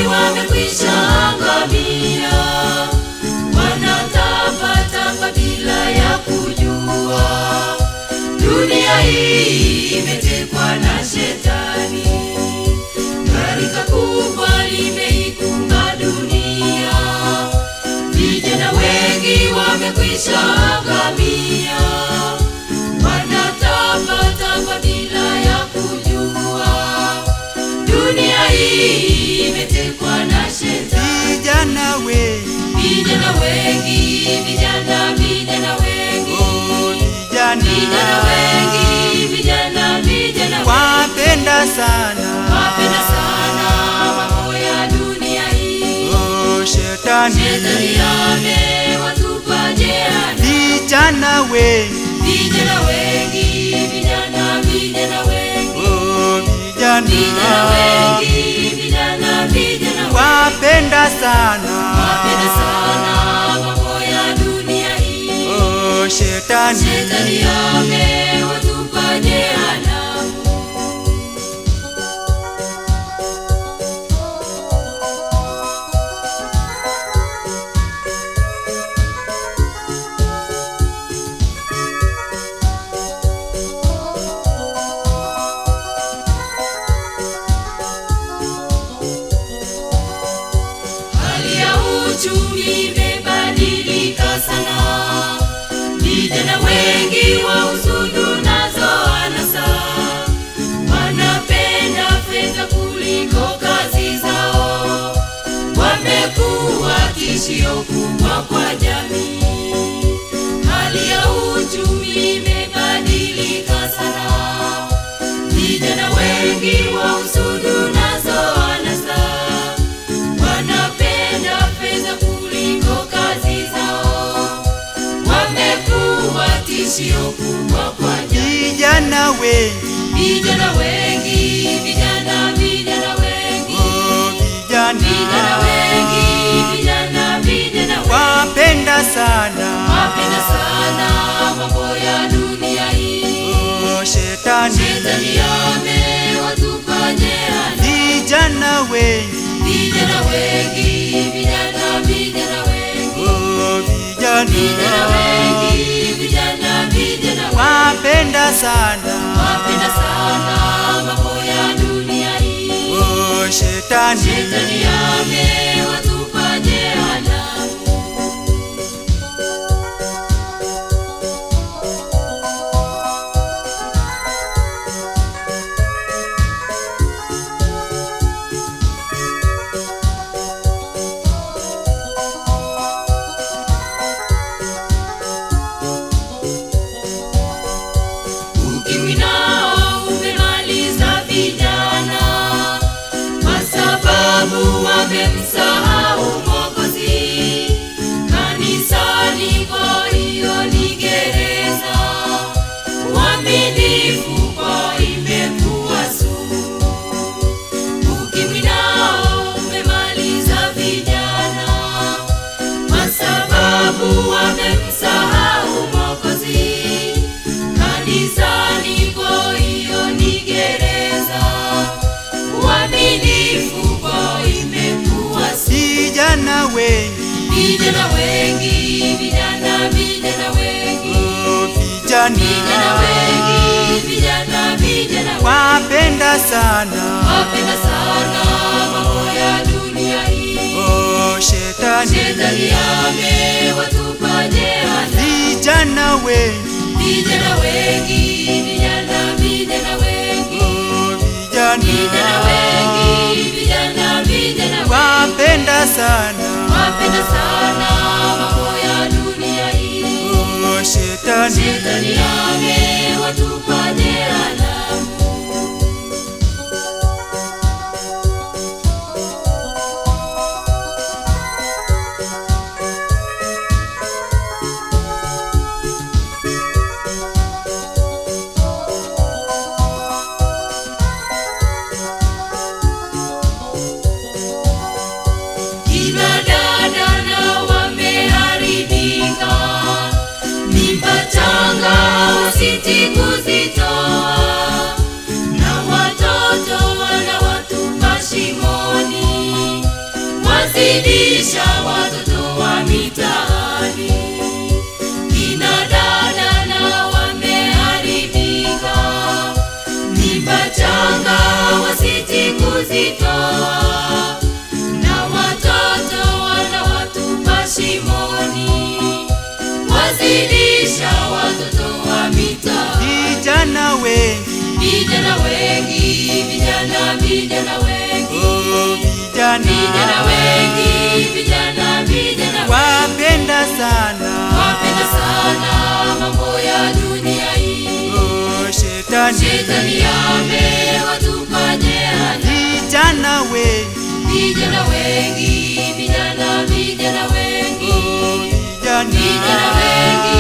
wamekwisha angamia, wanatapatapa bila ya kujua. Dunia hii imetekwa na Shetani, gharika kubwa limeikumba dunia. Vijana wengi wamekwisha angamia, wanatapatapa bila ya kujua. Dunia hii imetekwa na Shetani. Vijana wengi, vijana wengi, vijana wengi, oh, vijana wengi, vijana wengi, wapenda sana mambo ya dunia hii. oh, Shetani amewatupa jehanamu. Vijana wengi, vijana wengi, vijana wengi, oh, vijana wengi, vijana wapenda sana mambo ya dunia hii. oh, Shetani amewatupa jehanamu. Uchumi imebadilika sana, vijana wengi wahusudu nazo anasa, wanapenda fedha kuliko kazi zao, wamekuwa tishio kubwa kwa jamii. Hali ya uchumi imebadilika sana, vijana wengi wahusudu nazo anasa, wanapenda fedha kuliko kazi zao, wamekuwa tishio kubwa kwa jamii. Vijana wengi, vijana wengi, vijana wengi, oh, vijana wengi, vijana wengi, wapenda sana mambo ya dunia hii. oh, Shetani amewatupa jehanamu. Vijana wengi, vijana wengi, vijana wengi, oh, vijana wengi, vijana wapenda sana mambo ya dunia hii. oh, Shetani amewatupa jehanamu. Ukimwi nao umemaliza vijana, kwa sababu wamemsahau Mwokozi. Kanisani kwa hiyo ni gereza, uaminifu kwa imekuwa sumu. Ukimwi nao umemaliza vijana, kwa sababu wamemsahau Mwokozi. Kanisani kwa hiyo ni gereza, uaminifu kwa imekuwa sumu. Vijana wengi, vijana wengi, vijana wengi, oh, vijana wengi, vijana wapenda sana mambo ya dunia hii. oh, Shetani amewatupa jehanamu. Vijana wengi, vijana wengi, vijana wengi, oh, vijana wengi, vijana wapenda sana mambo ya dunia hii. oh, Shetani amewatupa jehanamu. Kina dada na wameharibika, mimba changa usiti kuzitoa, na watoto wanawatupa shimoni. wazidisha watoto wa mitaani. Kina dada na wameharibika, mimba changa wasiti kuzitoa, na watoto wanawatupa shimoni, wazidisha watoto wa mitaani. Vijana wengi, vijana wengi, vijana wengi, oh, vijana wengi, vijana wengi, wapenda sana mambo ya dunia hii. oh, Shetani amewatupa jehanamu. vijana wengi, vijana wengi, vijana wengi, oh, vijana wengi,